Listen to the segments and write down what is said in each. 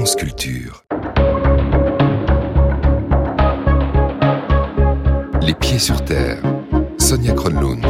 France Culture. Les pieds sur terre. Sonia Kronlund.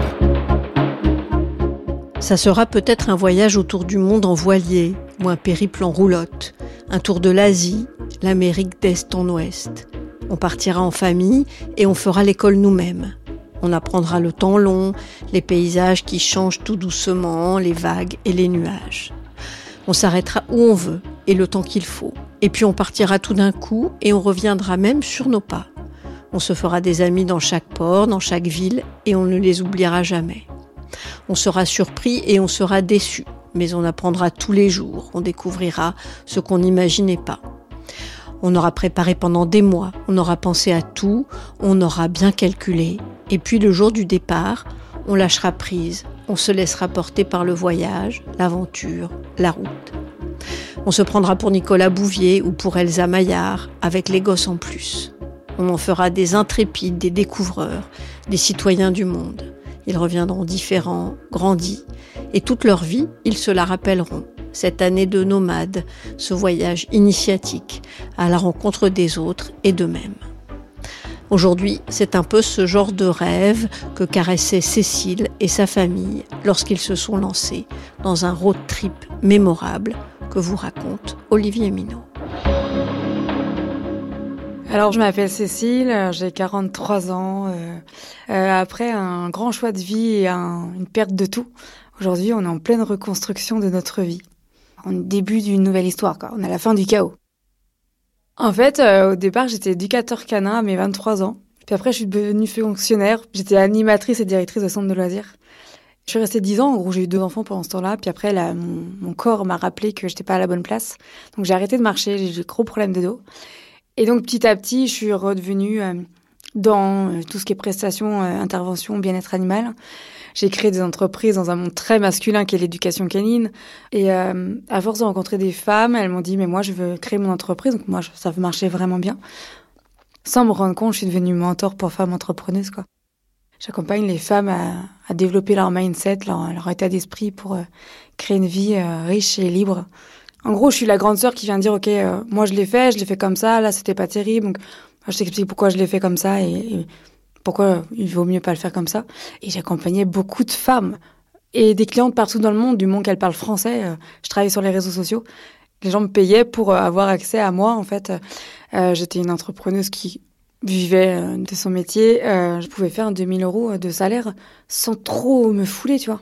Ça sera peut-être un voyage autour du monde en voilier ou un périple en roulotte, un tour de l'Asie, l'Amérique d'Est en Ouest. On partira en famille et on fera l'école nous-mêmes. On apprendra le temps long, les paysages qui changent tout doucement, les vagues et les nuages. On s'arrêtera où on veut et le temps qu'il faut. Et puis on partira tout d'un coup et on reviendra même sur nos pas. On se fera des amis dans chaque port, dans chaque ville et on ne les oubliera jamais. On sera surpris et on sera déçu, mais on apprendra tous les jours, on découvrira ce qu'on n'imaginait pas. On aura préparé pendant des mois, on aura pensé à tout, on aura bien calculé. Et puis le jour du départ, on lâchera prise, on se laissera porter par le voyage, l'aventure, la route. On se prendra pour Nicolas Bouvier ou pour Elsa Maillard, avec les gosses en plus. On en fera des intrépides, des découvreurs, des citoyens du monde. Ils reviendront différents, grandis, et toute leur vie, ils se la rappelleront. Cette année de nomade, ce voyage initiatique, à la rencontre des autres et d'eux-mêmes. Aujourd'hui, c'est un peu ce genre de rêve que caressaient Cécile et sa famille lorsqu'ils se sont lancés dans un road trip mémorable que vous raconte Olivier Minot. Alors, je m'appelle Cécile, j'ai 43 ans. Après un grand choix de vie et une perte de tout, aujourd'hui, on est en pleine reconstruction de notre vie. On est au début d'une nouvelle histoire, quoi. On est à la fin du chaos. En fait, au départ, j'étais éducateur canin à mes 23 ans. Puis après, je suis devenue fonctionnaire. J'étais animatrice et directrice de centre de loisirs. Je suis restée 10 ans. En gros, j'ai eu 2 enfants pendant ce temps-là. Puis après, mon corps m'a rappelé que j'étais pas à la bonne place. Donc, j'ai arrêté de marcher. J'ai eu des gros problèmes de dos. Et donc, petit à petit, je suis redevenue dans tout ce qui est prestations, intervention, bien-être animal. J'ai créé des entreprises dans un monde très masculin qui est l'éducation canine. Et à force de rencontrer des femmes, elles m'ont dit « mais moi, je veux créer mon entreprise ». Donc moi, ça marchait vraiment bien. Sans me rendre compte, je suis devenue mentor pour femmes entrepreneuses, quoi. J'accompagne les femmes à développer leur mindset, leur état d'esprit pour créer une vie riche et libre. En gros, je suis la grande sœur qui vient dire « ok, moi je l'ai fait comme ça, là c'était pas terrible, donc je t'explique pourquoi je l'ai fait comme ça et pourquoi il vaut mieux pas le faire comme ça ». Et j'accompagnais beaucoup de femmes et des clientes partout dans le monde, du moment qu'elles parlent français. Je travaillais sur les réseaux sociaux. Les gens me payaient pour avoir accès à moi, en fait. J'étais une entrepreneuse qui vivait de son métier. Je pouvais faire 2000 € de salaire sans trop me fouler, tu vois.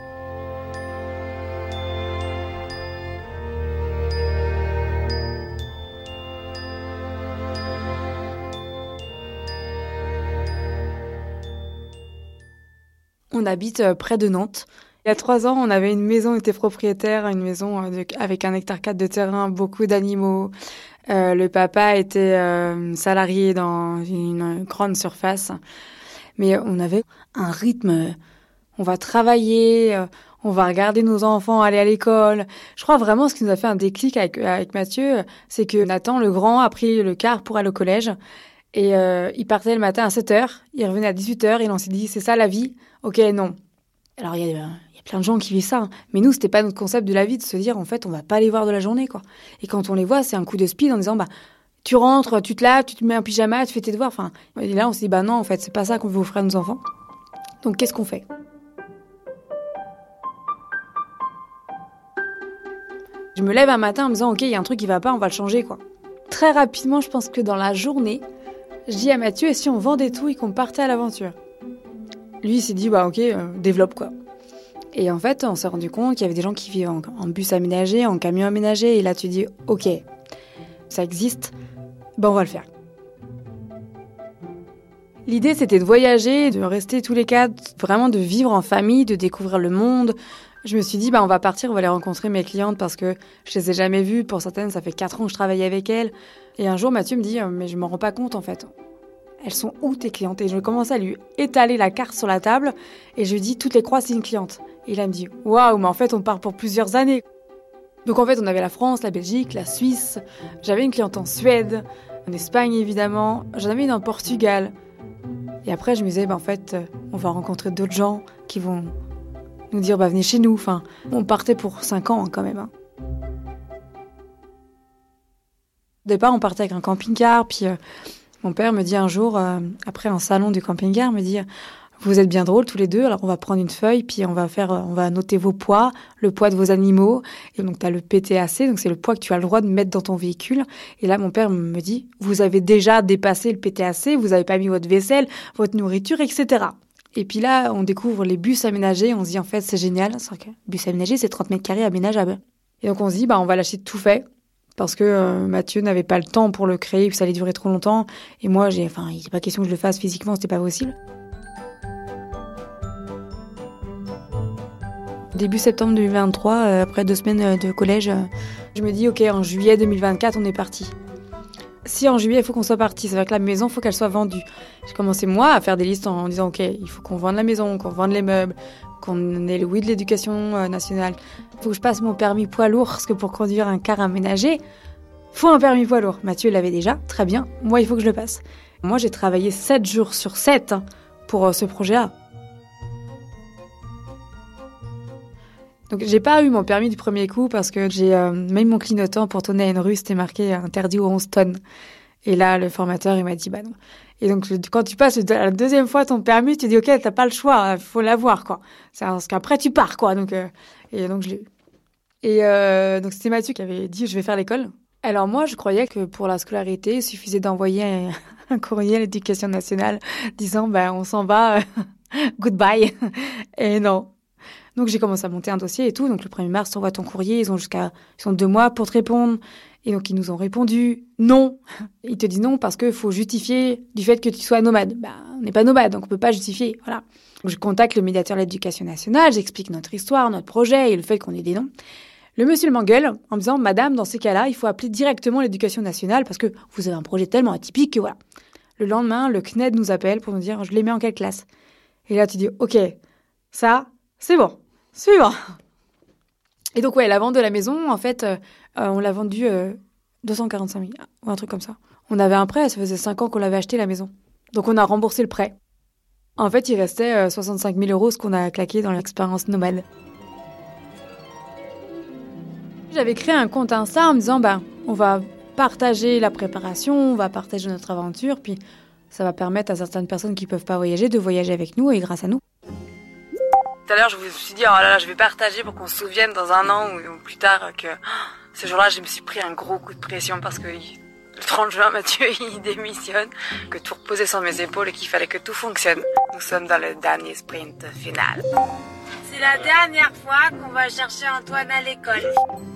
On habite près de Nantes. Il y a 3 ans, on avait une maison, on était propriétaire, une maison avec 1,4 hectare de terrain, beaucoup d'animaux. Le papa était salarié dans une grande surface. Mais on avait un rythme. On va travailler, on va regarder nos enfants aller à l'école. Je crois vraiment ce qui nous a fait un déclic avec Mathieu, c'est que Nathan, le grand, a pris le car pour aller au collège. Et il partait le matin à 7h, il revenait à 18h, et on s'est dit, c'est ça la vie ? Ok, non. Alors, il y a plein de gens qui vivent ça, hein. Mais nous, c'était pas notre concept de la vie de se dire, en fait, on va pas les voir de la journée, quoi. Et quand on les voit, c'est un coup de speed en disant, tu rentres, tu te laves, tu te mets un pyjama, tu fais tes devoirs. Enfin, et là, on s'est dit, non, en fait, c'est pas ça qu'on veut offrir à nos enfants. Donc, qu'est-ce qu'on fait ? Je me lève un matin en me disant, ok, il y a un truc qui va pas, on va le changer, quoi. Très rapidement, je pense que dans la journée, je dis à Mathieu, et si on vendait tout et qu'on partait à l'aventure ? Lui, il s'est dit, ok, développe, quoi. Et en fait, on s'est rendu compte qu'il y avait des gens qui vivent en bus aménagé, en camion aménagé. Et là, tu dis, ok, ça existe, on va le faire. L'idée, c'était de voyager, de rester tous les 4, vraiment de vivre en famille, de découvrir le monde. Je me suis dit, on va partir, on va aller rencontrer mes clientes parce que je les ai jamais vues. Pour certaines, ça fait 4 ans que je travaille avec elles. Et un jour, Mathieu me dit, mais je m'en rends pas compte, en fait. Elles sont où tes clientes ? Et je commence à lui étaler la carte sur la table et je lui dis, toutes les croix, c'est une cliente. Et là, il me dit, waouh, mais en fait, on part pour plusieurs années. Donc en fait, on avait la France, la Belgique, la Suisse. J'avais une cliente en Suède, en Espagne évidemment. J'en avais une en Portugal. Et après, je me disais, en fait, on va rencontrer d'autres gens qui vont nous dire, venez chez nous. Enfin, on partait pour 5 ans quand même. Au départ, on partait avec un camping-car, puis mon père me dit un jour, après un salon du camping-car, me dit vous êtes bien drôles tous les deux, alors on va prendre une feuille, puis on va noter vos poids, le poids de vos animaux. Et donc, tu as le PTAC, donc c'est le poids que tu as le droit de mettre dans ton véhicule. Et là, mon père me dit, vous avez déjà dépassé le PTAC, vous n'avez pas mis votre vaisselle, votre nourriture, etc. Et puis là, on découvre les bus aménagés, on se dit, en fait, c'est génial. C'est vrai que bus aménagé, c'est 30 mètres carrés aménageable. Et donc, on se dit, on va lâcher tout fait. Parce que Mathieu n'avait pas le temps pour le créer, puis ça allait durer trop longtemps. Et moi, il n'est pas question que je le fasse physiquement, c'était pas possible. Début septembre 2023, après 2 semaines de collège, je me dis, ok, en juillet 2024, on est parti. Si en juillet, il faut qu'on soit parti, ça veut dire que la maison, il faut qu'elle soit vendue. J'ai commencé, moi, à faire des listes en disant, ok, il faut qu'on vende la maison, qu'on vende les meubles, qu'on ait le oui de l'éducation nationale. Il faut que je passe mon permis poids lourd, parce que pour conduire un car aménagé, il faut un permis poids lourd. Mathieu l'avait déjà, très bien, moi, il faut que je le passe. Moi, j'ai travaillé 7 jours sur 7 pour ce projet-là. Donc, j'ai pas eu mon permis du premier coup parce que j'ai même mon clignotant pour tourner à une rue, c'était marqué interdit aux 11 tonnes. Et là, le formateur, il m'a dit, non. Et donc, quand tu passes la deuxième fois ton permis, tu dis, ok, t'as pas le choix, faut l'avoir, quoi. C'est parce qu'après, tu pars, quoi. Donc, et donc, je l'ai eu. Et donc, c'était Mathieu qui avait dit, je vais faire l'école. Alors, moi, je croyais que pour la scolarité, il suffisait d'envoyer un courrier à l'Éducation nationale disant, on s'en va, goodbye. Et non. Donc, j'ai commencé à monter un dossier et tout. Donc, le 1er mars, tu envoies ton courrier. Ils ont 2 mois pour te répondre. Et donc, ils nous ont répondu non. Ils te disent non parce qu'il faut justifier du fait que tu sois nomade. On n'est pas nomade, donc on peut pas justifier. Voilà. Donc, je contacte le médiateur de l'Éducation nationale. J'explique notre histoire, notre projet et le fait qu'on ait des noms. Le monsieur m'engueule en me disant, madame, dans ces cas-là, il faut appeler directement l'Éducation nationale parce que vous avez un projet tellement atypique que voilà. Le lendemain, le CNED nous appelle pour nous dire, je les mets en quelle classe? Et là, tu dis, ok, ça, c'est bon. Suivant. Et donc, la vente de la maison, en fait, on l'a vendue 245 000, ou un truc comme ça. On avait un prêt, ça faisait 5 ans qu'on l'avait acheté, la maison. Donc, on a remboursé le prêt. En fait, il restait 65 000 €, ce qu'on a claqué dans l'expérience nomade. J'avais créé un compte Insta en me disant, on va partager la préparation, on va partager notre aventure, puis ça va permettre à certaines personnes qui ne peuvent pas voyager de voyager avec nous et grâce à nous. Tout à l'heure, je me suis dit, oh là là, je vais partager pour qu'on se souvienne dans 1 an ou plus tard que ce jour-là, je me suis pris un gros coup de pression parce que le 30 juin, Mathieu, il démissionne, que tout reposait sur mes épaules et qu'il fallait que tout fonctionne. Nous sommes dans le dernier sprint final. C'est la dernière fois qu'on va chercher Antoine à l'école.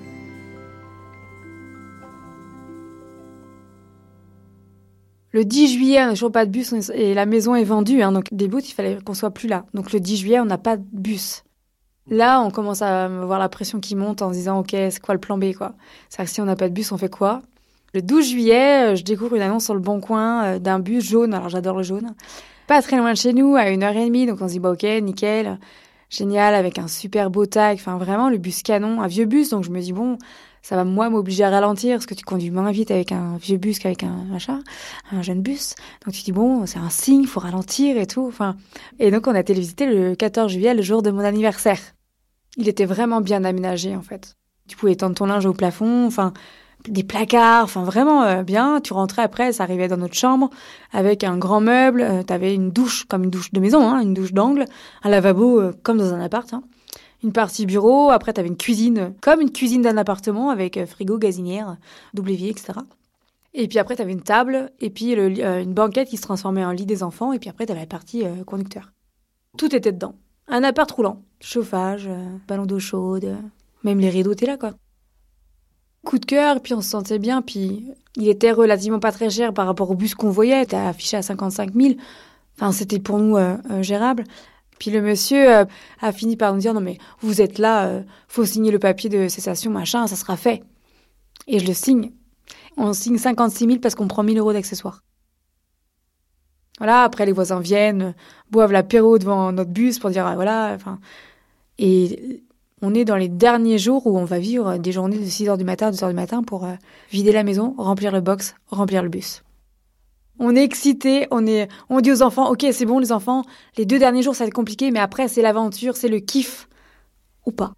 Le 10 juillet, on n'a toujours pas de bus et la maison est vendue. Donc, des bouts, il fallait qu'on soit plus là. Donc, le 10 juillet, on n'a pas de bus. Là, on commence à voir la pression qui monte en se disant, OK, c'est quoi le plan B, quoi? C'est-à-dire que si on n'a pas de bus, on fait quoi? Le 12 juillet, je découvre une annonce sur le Bon Coin d'un bus jaune. Alors, j'adore le jaune. Pas très loin de chez nous, à 1h30. Donc, on se dit, OK, nickel. Génial, avec un super beau tag. Enfin, vraiment, le bus canon, un vieux bus. Donc, je me dis, bon, ça va, moi, m'obliger à ralentir parce que tu conduis moins vite avec un vieux bus qu'avec un jeune bus. Donc, tu dis, bon, c'est un signe, il faut ralentir et tout. Enfin, et donc, on a été le visiter le 14 juillet, le jour de mon anniversaire. Il était vraiment bien aménagé, en fait. Tu pouvais étendre ton linge au plafond, enfin, des placards, enfin, vraiment bien. Tu rentrais après, ça arrivait dans notre chambre avec un grand meuble. T'avais une douche, comme une douche de maison, une douche d'angle, un lavabo comme dans un appart, une partie bureau, après t'avais une cuisine, comme une cuisine d'un appartement, avec frigo, gazinière, double évier, etc. Et puis après t'avais une table, et puis une banquette qui se transformait en lit des enfants, et puis après t'avais la partie conducteur. Tout était dedans. Un appart roulant. Chauffage, ballon d'eau chaude, même les rideaux étaient là, quoi. Coup de cœur, puis on se sentait bien, puis il était relativement pas très cher par rapport au bus qu'on voyait, t'as affiché à 55 000. Enfin, c'était pour nous gérable. Puis le monsieur a fini par nous dire, non mais vous êtes là, faut signer le papier de cessation, machin, ça sera fait. Et je le signe. On signe 56 000 parce qu'on prend 1 000 € d'accessoires. Voilà, après les voisins viennent, boivent l'apéro devant notre bus pour dire, voilà, enfin. Et on est dans les derniers jours où on va vivre des journées de 6h du matin, 2h du matin pour vider la maison, remplir le box, remplir le bus. On est excités, on dit aux enfants, ok, c'est bon les enfants, les 2 derniers jours ça va être compliqué, mais après c'est l'aventure, c'est le kiff, ou pas.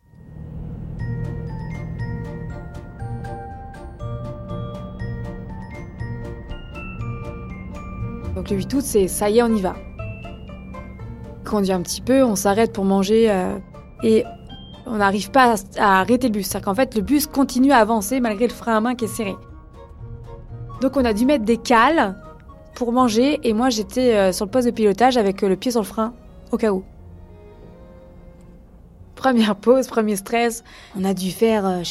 Donc le 8 août, c'est ça y est, on y va. On conduit un petit peu, on s'arrête pour manger et on n'arrive pas à arrêter le bus. C'est-à-dire qu'en fait, le bus continue à avancer malgré le frein à main qui est serré. Donc on a dû mettre des cales pour manger et moi j'étais sur le poste de pilotage avec le pied sur le frein au cas où. Première pause, premier stress. On a dû faire,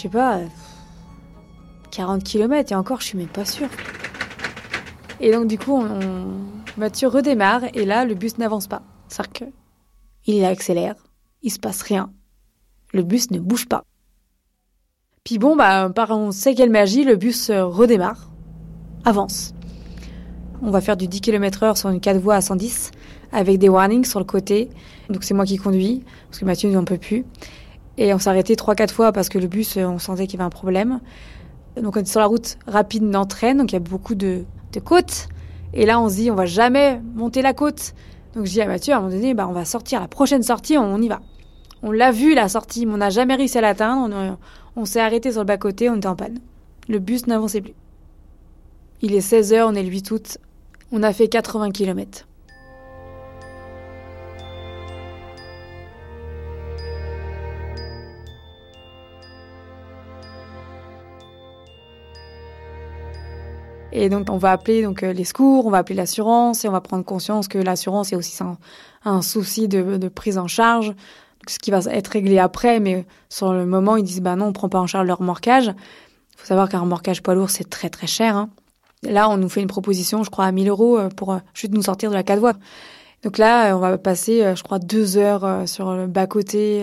40 km et encore, je suis même pas sûre. Et donc du coup, Mathieu redémarre et là, le bus n'avance pas. C'est-à-dire qu'il accélère, il se passe rien. Le bus ne bouge pas. Puis bon, par on sait quelle magie, le bus redémarre, avance. On va faire du 10 km/h sur une 4 voies à 110 avec des warnings sur le côté. Donc c'est moi qui conduis parce que Mathieu n'en peut plus. Et on s'est arrêté 3-4 fois parce que le bus, on sentait qu'il y avait un problème. Donc on est sur la route rapide d'entraîne, donc il y a beaucoup de côtes. Et là on se dit on va jamais monter la côte. Donc je dis à Mathieu à un moment donné, on va sortir, la prochaine sortie, on y va. On l'a vu la sortie, mais on n'a jamais réussi à l'atteindre. On s'est arrêté sur le bas-côté, on était en panne. Le bus n'avançait plus. Il est 16h, on est le 8 août. On a fait 80 km. Et donc, on va appeler les secours, on va appeler l'assurance et on va prendre conscience que l'assurance est aussi un souci de prise en charge, ce qui va être réglé après. Mais sur le moment, ils disent non, on prend pas en charge le remorquage. Il faut savoir qu'un remorquage poids lourd, c'est très très cher, hein. Là, on nous fait une proposition, je crois, à 1 000 € pour juste nous sortir de la 4 voies. Donc là, on va passer, 2 heures sur le bas-côté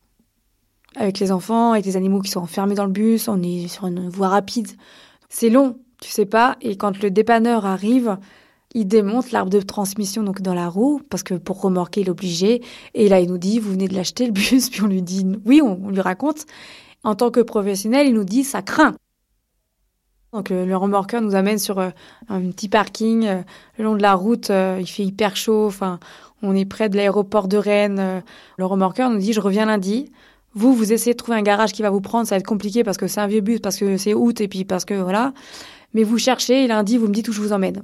avec les enfants, avec les animaux qui sont enfermés dans le bus. On est sur une voie rapide. C'est long, tu sais pas. Et quand le dépanneur arrive, il démonte l'arbre de transmission donc dans la roue, parce que pour remorquer, il est obligé. Et là, il nous dit, vous venez de l'acheter, le bus. Puis on lui dit, oui, on lui raconte. En tant que professionnel, il nous dit, ça craint. Donc le remorqueur nous amène sur un petit parking le long de la route. Il fait hyper chaud. Enfin, on est près de l'aéroport de Rennes. Le remorqueur nous dit, je reviens lundi. Vous essayez de trouver un garage qui va vous prendre. Ça va être compliqué parce que c'est un vieux bus, parce que c'est août et puis parce que voilà. Mais vous cherchez et lundi, vous me dites où je vous emmène.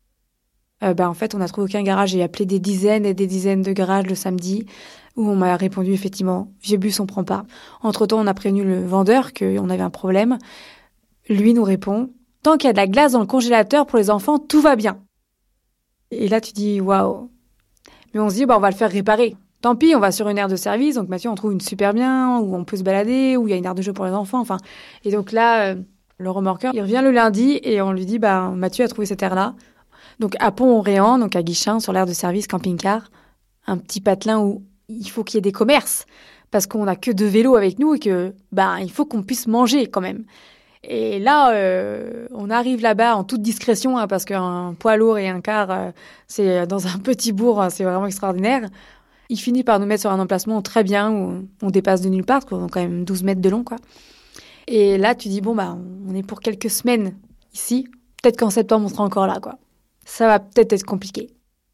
En fait, on n'a trouvé aucun garage. J'ai appelé des dizaines et des dizaines de garages le samedi où on m'a répondu effectivement, vieux bus, on prend pas. Entre-temps, on a prévenu le vendeur qu'on avait un problème. Lui nous répond, tant qu'il y a de la glace dans le congélateur pour les enfants, tout va bien. Et là, tu dis, waouh. Mais on se dit, on va le faire réparer. Tant pis, on va sur une aire de service. Donc Mathieu, on trouve une super bien, où on peut se balader, où il y a une aire de jeu pour les enfants. Enfin, et donc là, le remorqueur, il revient le lundi et on lui dit, Mathieu a trouvé cette aire-là. Donc à Pont-Orléans, donc à Guichin, sur l'aire de service camping-car, un petit patelin où il faut qu'il y ait des commerces. Parce qu'on n'a que 2 vélos avec nous et que, il faut qu'on puisse manger quand même. Et là, on arrive là-bas en toute discrétion, parce qu'un poids lourd et un car, c'est dans un petit bourg, c'est vraiment extraordinaire. Il finit par nous mettre sur un emplacement très bien, où on dépasse de nulle part, parce qu'on a quand même 12 mètres de long, quoi. Et là, tu dis, on est pour quelques semaines ici. Peut-être qu'en septembre, on sera encore là, quoi. Ça va peut-être être compliqué.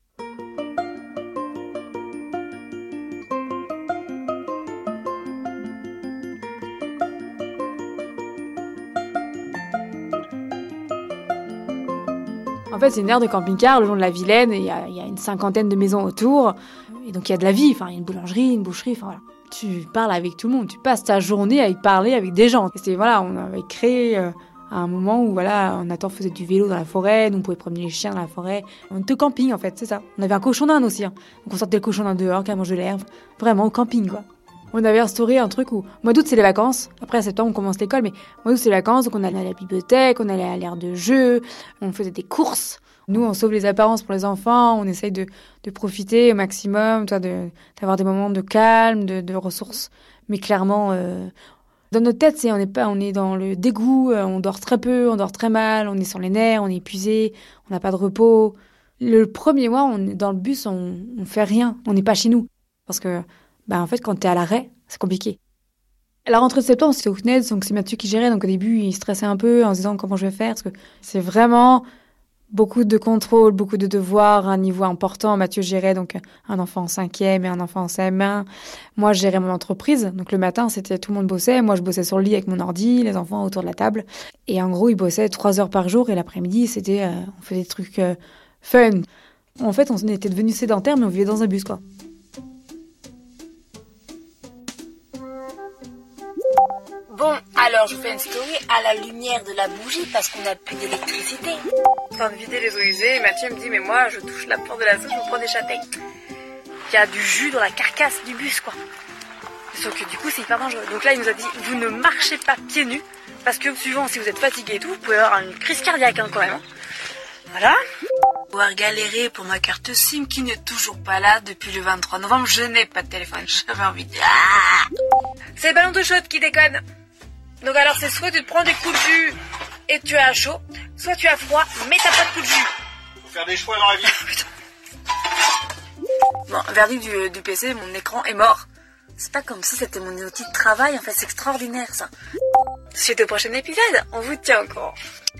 En fait, c'est une aire de camping-car le long de la Vilaine. Il y a une 50aine de maisons autour. Et donc, il y a de la vie. Enfin, il y a une boulangerie, une boucherie. Enfin, voilà. Tu parles avec tout le monde. Tu passes ta journée à parler avec des gens. Et on avait créé à un moment où, Nathan faisait du vélo dans la forêt. Nous, on pouvait promener les chiens dans la forêt. On était au camping, en fait, c'est ça. On avait un cochon d'Inde aussi. Hein. Donc, on sortait le cochon d'Inde dehors, qui a mangé de l'herbe. Vraiment, au camping, quoi. On avait instauré un truc où, mois d'août, c'est les vacances. Après, à septembre, on commence l'école, mais mois d'août, c'est les vacances. Donc, on allait à la bibliothèque, on allait à l'aire de jeu, on faisait des courses. Nous, on sauve les apparences pour les enfants, on essaye de profiter au maximum, d'avoir des moments de calme, de ressources. Mais clairement, dans notre tête, on est dans le dégoût, on dort très peu, on dort très mal, on est sur les nerfs, on est épuisé, on n'a pas de repos. Le premier mois, on est dans le bus, on fait rien, on n'est pas chez nous. Parce que, en fait, quand t'es à l'arrêt, c'est compliqué. La rentrée de septembre, c'était au CNED, donc c'est Mathieu qui gérait. Donc au début, il stressait un peu en se disant comment je vais faire. Parce que c'est vraiment beaucoup de contrôle, beaucoup de devoirs, un niveau important. Mathieu gérait donc un enfant en 5e et un enfant en CM1. Moi, je gérais mon entreprise. Donc le matin, c'était tout le monde bossait. Moi, je bossais sur le lit avec mon ordi, les enfants autour de la table. Et en gros, ils bossaient 3 heures par jour. Et l'après-midi, on faisait des trucs fun. En fait, on était devenus sédentaires, mais on vivait dans un bus, quoi. Bon, alors je vous fais une story à la lumière de la bougie parce qu'on n'a plus d'électricité. En train de vider les eaux usées, et Mathieu me dit, mais moi, je touche la porte de la zone, je me prends des châtaignes. Il y a du jus dans la carcasse du bus, quoi. Sauf que du coup, c'est hyper dangereux. Donc là, il nous a dit, vous ne marchez pas pieds nus, parce que suivant, si vous êtes fatigué et tout, vous pouvez avoir une crise cardiaque, hein, quand même. Hein. Voilà. Pouvoir galérer pour ma carte SIM qui n'est toujours pas là depuis le 23 novembre. Je n'ai pas de téléphone. J'avais envie de... C'est le ballon d'eau chaude qui déconne. Donc alors, c'est soit tu te prends des coups de jus et tu as chaud, soit tu as froid, mais t'as pas de coups de jus. Faut faire des choix dans la vie. Bon, verdict du PC, mon écran est mort. C'est pas comme si c'était mon outil de travail, en fait, c'est extraordinaire, ça. Suite au prochain épisode, on vous tient au courant.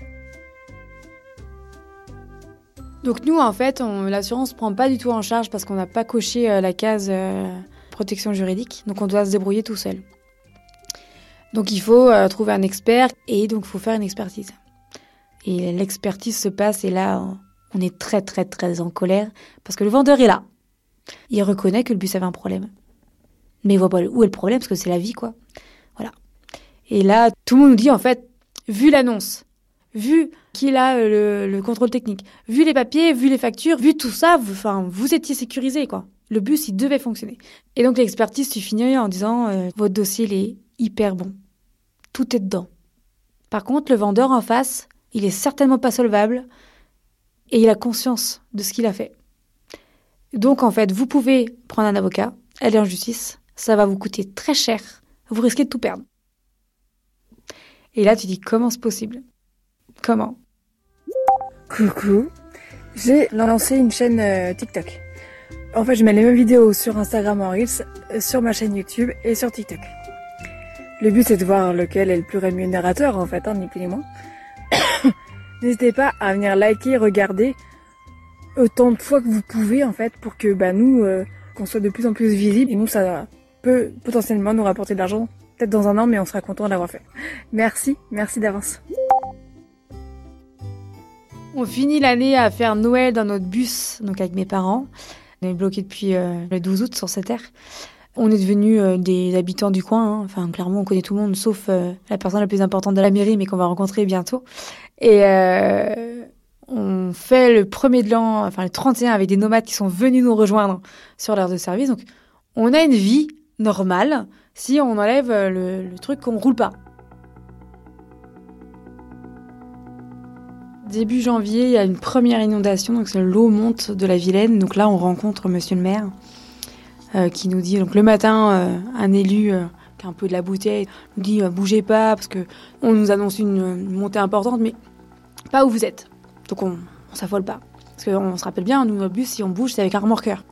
Donc nous, en fait, l'assurance ne prend pas du tout en charge parce qu'on n'a pas coché la case protection juridique. Donc on doit se débrouiller tout seul. Donc il faut trouver un expert et donc il faut faire une expertise. Et l'expertise se passe et là, on est très très très en colère parce que le vendeur est là. Il reconnaît que le bus avait un problème. Mais il voit pas où est le problème parce que c'est la vie, quoi. Voilà. Et là, tout le monde nous dit, en fait, vu l'annonce, vu qu'il a le contrôle technique, vu les papiers, vu les factures, vu tout ça, vous étiez sécurisé, quoi. Le bus, il devait fonctionner. Et donc l'expertise, tu finis en disant, votre dossier, il est hyper bon. Tout est dedans. Par contre, le vendeur en face, il est certainement pas solvable et il a conscience de ce qu'il a fait. Donc, en fait, vous pouvez prendre un avocat, aller en justice, ça va vous coûter très cher, vous risquez de tout perdre. Et là, tu dis, comment c'est possible ? Comment ? Coucou, j'ai lancé une chaîne TikTok. En fait, je mets les mêmes vidéos sur Instagram en Reels, sur ma chaîne YouTube et sur TikTok. Le but, c'est de voir lequel est le plus rémunérateur, en fait, ni plus ni moins. N'hésitez pas à venir liker, regarder autant de fois que vous pouvez, en fait, pour que nous, qu'on soit de plus en plus visible. Et nous, ça peut potentiellement nous rapporter de l'argent, peut-être dans un an, mais on sera content de l'avoir fait. Merci d'avance. On finit l'année à faire Noël dans notre bus, donc avec mes parents. On est bloqués depuis le 12 août sur cette terre. On est devenus des habitants du coin. Enfin, clairement, on connaît tout le monde, sauf la personne la plus importante de la mairie, mais qu'on va rencontrer bientôt. Et on fait le premier de l'an, enfin le 31, avec des nomades qui sont venus nous rejoindre sur l'heure de service. Donc, on a une vie normale si on enlève le truc qu'on roule pas. Début janvier, il y a une première inondation, donc l'eau monte de la Vilaine. Donc là, on rencontre monsieur le maire qui nous dit, donc le matin, un élu qui a un peu de la bouteille, nous dit bougez pas parce que on nous annonce une montée importante, mais pas où vous êtes. Donc on s'affole pas. Parce qu'on se rappelle bien, nous, notre bus, si on bouge, c'est avec un remorqueur.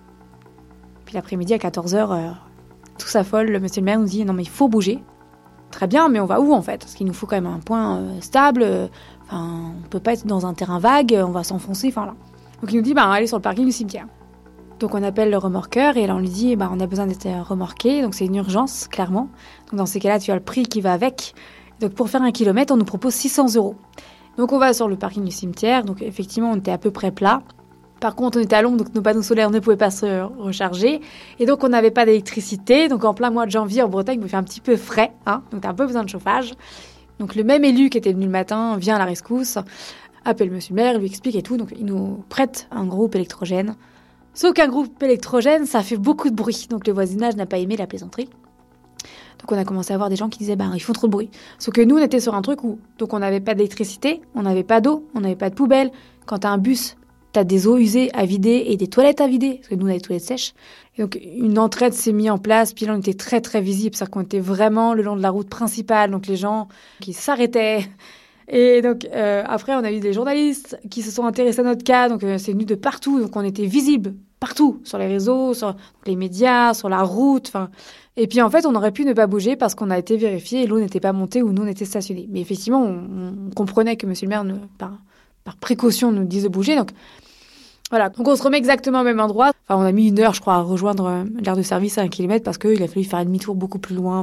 Puis l'après-midi, à 14h, tout s'affole. Le monsieur le maire nous dit non, mais il faut bouger. Très bien, mais on va où en fait ? Parce qu'il nous faut quand même un point stable. On peut pas être dans un terrain vague, on va s'enfoncer. Enfin là. Donc il nous dit allez sur le parking du cimetière. Donc on appelle le remorqueur et là on lui dit on a besoin d'être remorqué. Donc c'est une urgence, clairement. Donc dans ces cas-là, tu as le prix qui va avec. Donc pour faire 1 kilomètre, on nous propose 600 €. Donc on va sur le parking du cimetière. Donc effectivement, on était à peu près plat. Par contre, on était à l'ombre, donc nos panneaux solaires ne pouvaient pas se recharger. Et donc, on n'avait pas d'électricité. Donc, en plein mois de janvier, en Bretagne, il fait un petit peu frais. Donc, t'as un peu besoin de chauffage. Donc, le même élu qui était venu le matin vient à la rescousse, appelle monsieur le maire, lui explique et tout. Donc, il nous prête un groupe électrogène. Sauf qu'un groupe électrogène, ça fait beaucoup de bruit. Donc, le voisinage n'a pas aimé la plaisanterie. Donc, on a commencé à voir des gens qui disaient, ils font trop de bruit. Sauf que nous, on était sur un truc où, donc, on n'avait pas d'électricité, on n'avait pas d'eau, on n'avait pas de poubelle. Quand t'as un bus, t'as des eaux usées à vider et des toilettes à vider, parce que nous, on a des toilettes sèches. Et donc, une entraide s'est mise en place, puis là, on était très, très visible, c'est-à-dire qu'on était vraiment le long de la route principale, donc les gens qui s'arrêtaient. Et donc, après, on a eu des journalistes qui se sont intéressés à notre cas, donc c'est venu de partout, donc on était visible partout, sur les réseaux, sur les médias, sur la route, Et puis, en fait, on aurait pu ne pas bouger parce qu'on a été vérifié et l'eau n'était pas montée ou nous, on était stationnés. Mais effectivement, on comprenait que monsieur le maire, par précaution, nous dise de bouger, donc voilà, donc on se remet exactement au même endroit. On a mis 1 heure, je crois, à rejoindre l'aire de service à 1 kilomètre parce qu'il a fallu faire un demi-tour beaucoup plus loin.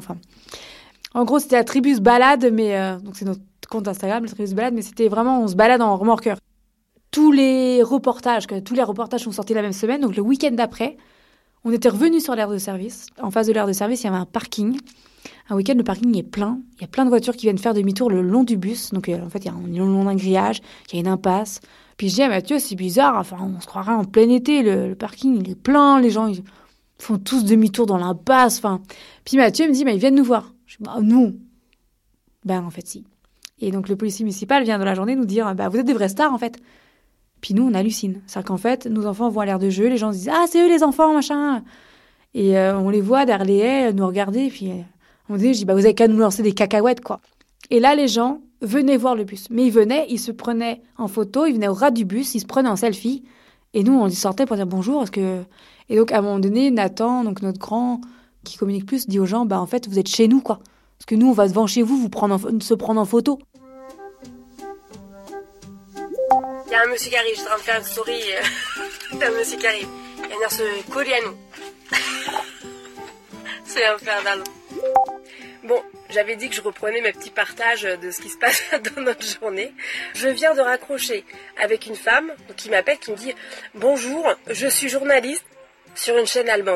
En gros, c'était la Tribus Balade, mais donc c'est notre compte Instagram, la Tribus Balade, mais c'était vraiment, on se balade en remorqueur. tous les reportages sont sortis la même semaine. Donc le week-end d'après, on était revenus sur l'aire de service. En face de l'aire de service, il y avait un parking. Un week-end, le parking est plein. Il y a plein de voitures qui viennent faire demi-tour le long du bus. Donc en fait, il y a le long d'un grillage, il y a une impasse. Puis je dis à Mathieu, c'est bizarre. Enfin, on se croirait en plein été. Le parking, il est plein. Les gens, ils font tous demi-tour dans l'impasse. Enfin, puis Mathieu me dit, ils viennent nous voir. Je dis, non. Ben, en fait, si. Et donc, le policier municipal vient dans la journée nous dire, vous êtes des vrais stars, en fait. Puis nous, on hallucine. C'est-à-dire qu'en fait, nos enfants vont à l'aire de jeu. Les gens se disent, c'est eux les enfants, machin. Et on les voit derrière les haies, nous regarder. Puis on dit, je dis, vous avez qu'à nous lancer des cacahuètes, quoi. Et là, les gens venaient voir le bus. Mais ils venaient, ils se prenaient en photo, ils venaient au ras du bus, ils se prenaient en selfie. Et nous, on sortait pour dire bonjour. Et donc, à un moment donné, Nathan, donc notre grand, qui communique plus, dit aux gens, en fait, vous êtes chez nous, quoi. Parce que nous, on va devant chez vous, se prendre en photo. Il y a un monsieur qui arrive, je suis en train de faire une story. Il y a un monsieur qui arrive. Il vient se coller à nous. C'est infernal. Bon, j'avais dit que je reprenais mes petits partages de ce qui se passe dans notre journée. Je viens de raccrocher avec une femme qui m'appelle, qui me dit « Bonjour, je suis journaliste sur une chaîne allemande. »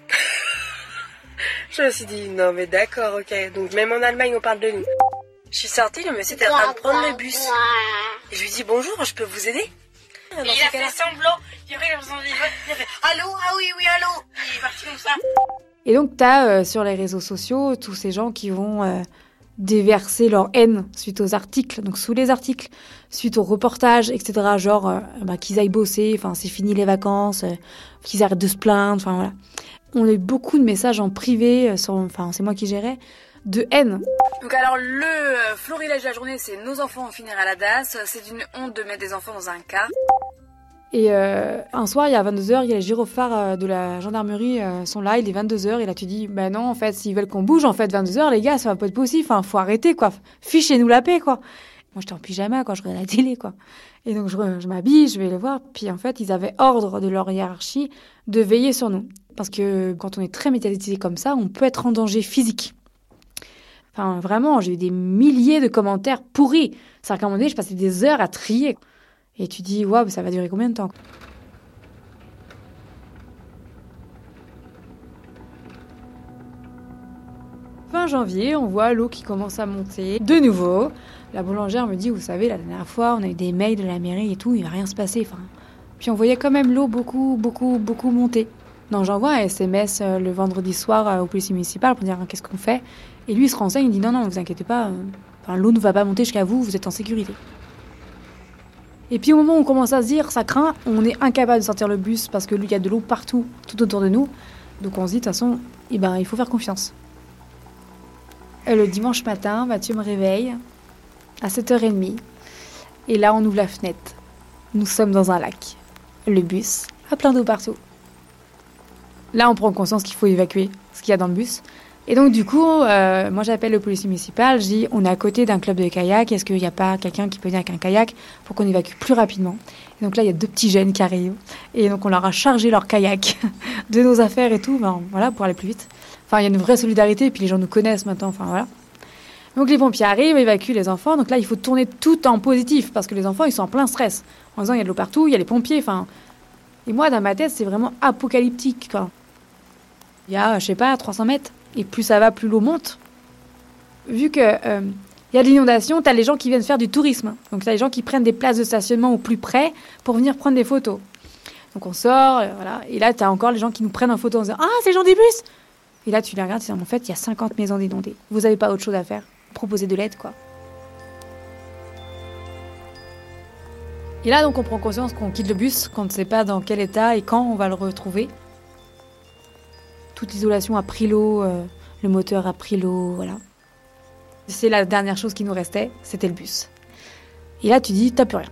Je me suis dit « Non mais d'accord, ok. » Donc même en Allemagne, on parle de nous. Je suis sortie, le monsieur était en train de prendre le bus. Et je lui dis « Bonjour, je peux vous aider ?» Il a fait semblant. Il a fait « Allô, ah oui, allô ?» Il est parti comme ça. Et donc, tu as sur les réseaux sociaux tous ces gens qui vont déverser leur haine suite aux articles, donc sous les articles, suite aux reportages, etc. Genre qu'ils aillent bosser, enfin c'est fini les vacances, qu'ils arrêtent de se plaindre, enfin voilà. On a eu beaucoup de messages en privé, c'est moi qui gérais, de haine. Donc alors le florilège de la journée, c'est nos enfants vont finir à la DAS, c'est une honte de mettre des enfants dans un car. Et un soir, il y a 22h, il y a les gyrophares de la gendarmerie sont là, il est 22h, et là tu dis, non, en fait, s'ils veulent qu'on bouge, en fait, 22h, les gars, ça va pas être possible, enfin, faut arrêter, quoi. Fichez-nous la paix, quoi. Moi, j'étais en pyjama, quand je regarde la télé, quoi. Et donc, je m'habille, je vais les voir, puis en fait, ils avaient ordre de leur hiérarchie de veiller sur nous. Parce que quand on est très médiatisé comme ça, on peut être en danger physique. Enfin, vraiment, j'ai eu des milliers de commentaires pourris. C'est-à-dire qu'à un moment donné, je passais des heures à trier. Et tu dis, waouh, ça va durer combien de temps ? Fin janvier, on voit l'eau qui commence à monter. De nouveau, la boulangère me dit, vous savez, la dernière fois, on a eu des mails de la mairie et tout, il va rien se passer. Enfin, puis on voyait quand même l'eau beaucoup monter. Donc j'envoie un SMS le vendredi soir au policier municipal pour dire qu'est-ce qu'on fait. Et lui, il se renseigne, il dit, non, vous inquiétez pas, l'eau ne va pas monter jusqu'à vous, vous êtes en sécurité. Et puis au moment où on commence à se dire, ça craint, on est incapable de sortir le bus parce que lui, il y a de l'eau partout, tout autour de nous. Donc on se dit, de toute façon, il faut faire confiance. Le dimanche matin, Mathieu me réveille à 7h30. Et là, on ouvre la fenêtre. Nous sommes dans un lac. Le bus a plein d'eau partout. Là, on prend conscience qu'il faut évacuer ce qu'il y a dans le bus. Et donc, du coup, moi, j'appelle le policier municipal. Je dis, on est à côté d'un club de kayak. Est-ce qu'il n'y a pas quelqu'un qui peut venir avec un kayak pour qu'on évacue plus rapidement ? Et donc là, il y a 2 petits jeunes qui arrivent. Et donc, on leur a chargé leur kayak de nos affaires et tout, voilà, pour aller plus vite. Enfin, il y a une vraie solidarité. Et puis, les gens nous connaissent maintenant. Enfin, voilà. Donc, les pompiers arrivent, évacuent les enfants. Donc là, il faut tourner tout en positif parce que les enfants, ils sont en plein stress. En disant, il y a de l'eau partout, il y a les pompiers. Enfin, et moi, dans ma tête, c'est vraiment apocalyptique, quoi. Il y a, 300 mètres. Et plus ça va, plus l'eau monte. Vu que y a de l'inondation, t'as les gens qui viennent faire du tourisme. Donc t'as les gens qui prennent des places de stationnement au plus près pour venir prendre des photos. Donc on sort, voilà. Et là, t'as encore les gens qui nous prennent en photo en disant « Ah, c'est les gens des bus !» Et là, tu les regardes, tu dis « En fait, il y a 50 maisons inondées. Vous avez pas autre chose à faire. Proposez de l'aide, quoi. » Et là, donc, on prend conscience qu'on quitte le bus, qu'on ne sait pas dans quel état et quand on va le retrouver. Toute l'isolation a pris l'eau, le moteur a pris l'eau, voilà. C'est la dernière chose qui nous restait, c'était le bus. Et là, tu dis, t'as plus rien.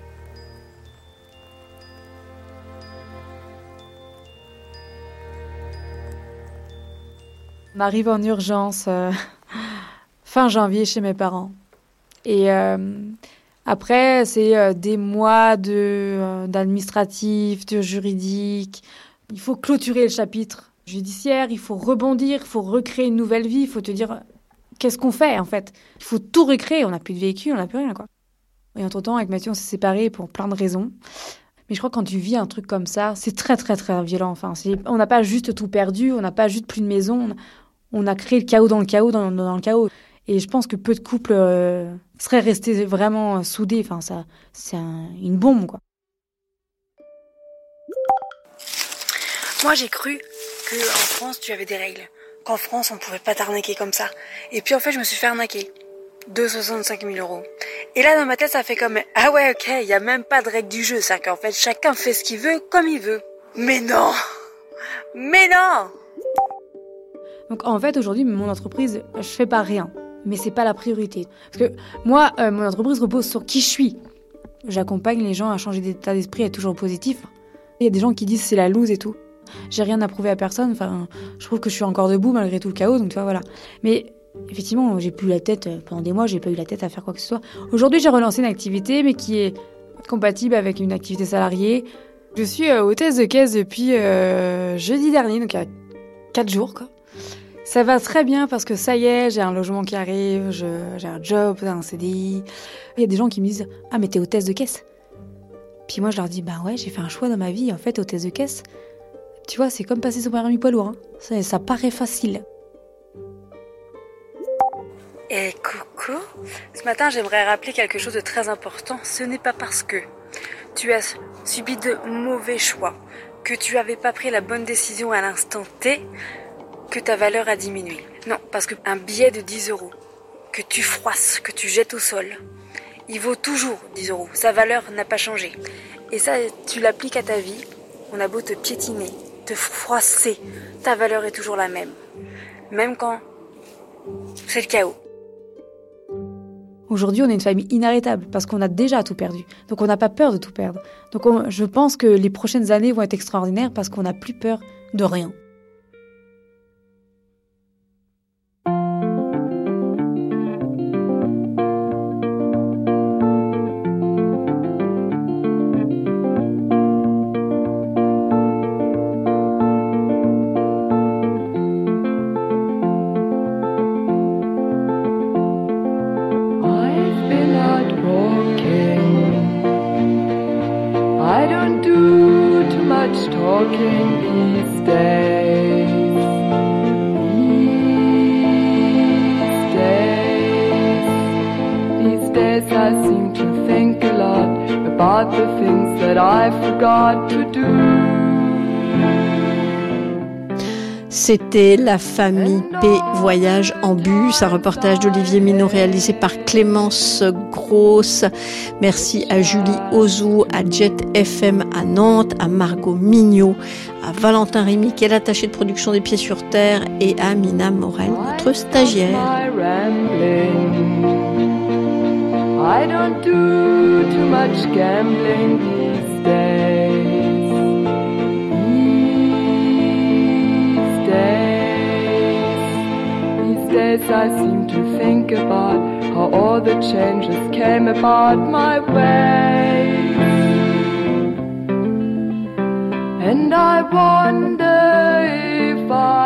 On arrive en urgence, fin janvier, chez mes parents. Et après, c'est des mois d'administratif, de juridique. Il faut clôturer le chapitre judiciaire, il faut rebondir, il faut recréer une nouvelle vie, il faut te dire qu'est-ce qu'on fait en fait. Il faut tout recréer, on n'a plus de véhicule, on n'a plus rien quoi. Et entre-temps, avec Mathieu, on s'est séparés pour plein de raisons. Mais je crois que quand tu vis un truc comme ça, c'est très, très, très violent. Enfin, on n'a pas juste tout perdu, on n'a pas juste plus de maison. On a créé le chaos dans le chaos, dans le chaos. Et je pense que peu de couples seraient restés vraiment soudés. Enfin, c'est une bombe, quoi. Moi, j'ai cru qu'en France, tu avais des règles. Qu'en France, on pouvait pas t'arnaquer comme ça. Et puis, en fait, je me suis fait arnaquer. 265 000 €. Et là, dans ma tête, ça fait comme, ah ouais, ok, il y a même pas de règle du jeu. C'est qu'en fait, chacun fait ce qu'il veut, comme il veut. Mais non! Mais non! Donc, en fait, aujourd'hui, mon entreprise, je fais pas rien. Mais c'est pas la priorité. Parce que moi, mon entreprise repose sur qui je suis. J'accompagne les gens à changer d'état d'esprit, à être toujours positif. Il y a des gens qui disent c'est la loose et tout. J'ai rien à prouver à personne. Enfin, je trouve que je suis encore debout malgré tout le chaos. Donc, tu vois, voilà. Mais effectivement, j'ai plus la tête, pendant des mois, j'ai pas eu la tête à faire quoi que ce soit. Aujourd'hui, j'ai relancé une activité, mais qui est compatible avec une activité salariée. Je suis hôtesse de caisse depuis jeudi dernier, donc il y a 4 jours, quoi. Ça va très bien parce que ça y est, j'ai un logement qui arrive, j'ai un job, un CDI. Il y a des gens qui me disent « Ah, mais t'es hôtesse de caisse ?» Puis moi, je leur dis « Bah ouais, j'ai fait un choix dans ma vie, en fait, hôtesse de caisse. » Tu vois, c'est comme passer son permis poids lourd, hein. Ça paraît facile. Et coucou, ce matin, j'aimerais rappeler quelque chose de très important. Ce n'est pas parce que tu as subi de mauvais choix, que tu n'avais pas pris la bonne décision à l'instant T, que ta valeur a diminué. Non, parce qu'un billet de 10 € que tu froisses, que tu jettes au sol, il vaut toujours 10 €. Sa valeur n'a pas changé. Et ça, tu l'appliques à ta vie. On a beau te piétiner, te froisser, ta valeur est toujours la même. Même quand c'est le chaos. Aujourd'hui, on est une famille inarrêtable parce qu'on a déjà tout perdu. Donc, on n'a pas peur de tout perdre. Donc, je pense que les prochaines années vont être extraordinaires parce qu'on n'a plus peur de rien. Talking these days. These days I seem to think a lot about the things that I forgot to do. C'était La famille P voyage en bus, un reportage d'Olivier Minot réalisé par Clémence Grosse. Merci à Julie Ozou, à Jet FM à Nantes, à Margot Mignot, à Valentin Rémy qui est l'attaché de production des Pieds sur Terre et à Mina Morel, notre stagiaire. I don't do too much gambling these days. These days I seem to think about how all the changes came about my way. And I wonder if I